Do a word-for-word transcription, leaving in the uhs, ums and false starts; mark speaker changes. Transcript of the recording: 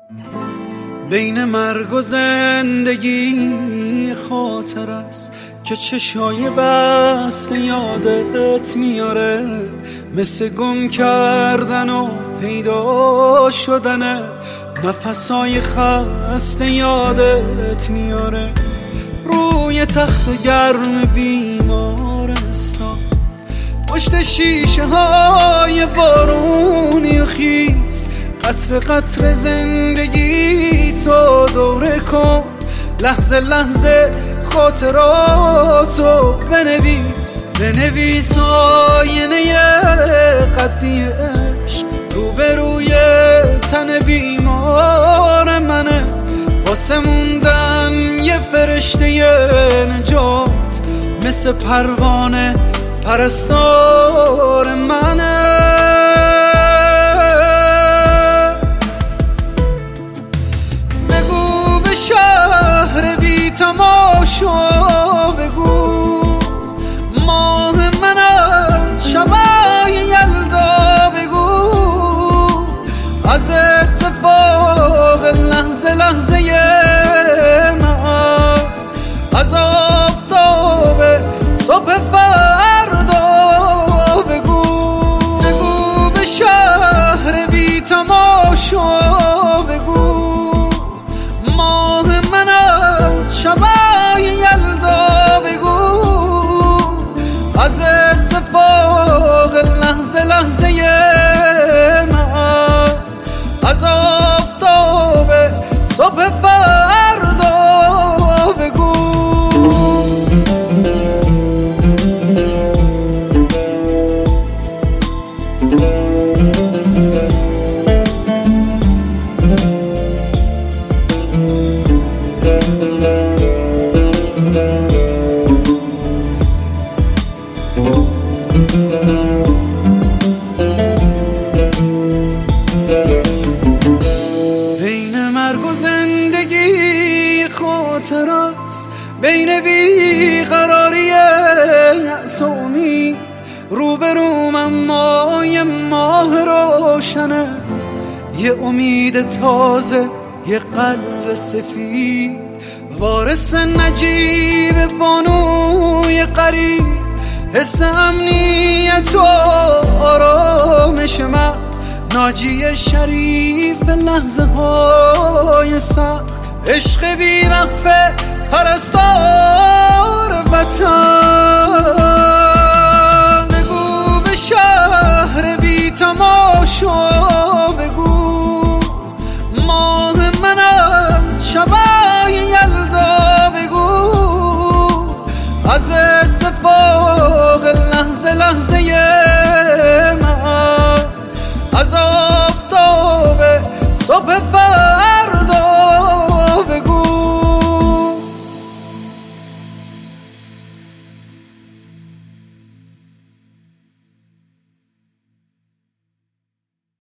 Speaker 1: بین مرگ و زندگی خاطر است که چشای بسته یادت میاره، مثل گم کردن و پیدا شدن نفسای خسته یادت میاره. روی تخت گرم بیمارستان، پشت شیشه های بارونی خیس، قطر قطر زندگی تو دوره کن، لحظه لحظه خاطراتو بنویس. بنویس آینه قدی عشق روبروی تن بیمار منه، واسه موندن یه فرشته نجات، مثل پروانه پرستار منه. بگو به شهر بی تماشا، بگو ماه من از شبای یلدا، بگو از اتفاق لحظه لحظه من، از آفتاب صبح فردا، بگو بگو به شهر بی تماشا، بگو ماه من از شبای یلدا، بگو از اتفاق لحظه لحظه من، از آفتاب صبح فردا، بگو. بین مرگ و زندگی خاطر است، بین بیقراری یأس و امید، روبروم اما یه ماه روشنه، یه امید تازه، یه قلب سفید، وارث نجیب بانوی قریب، حس امنیت و آرامش من، ناجی شریف لحظه های سخت، عشق بی وقفه پرستار وطن. بگو به شهر بی تماشا، بگو ماه من از شبای یلدا، بگو از اتفاق لحظه لحظه من، از آفتاب صبح فردا،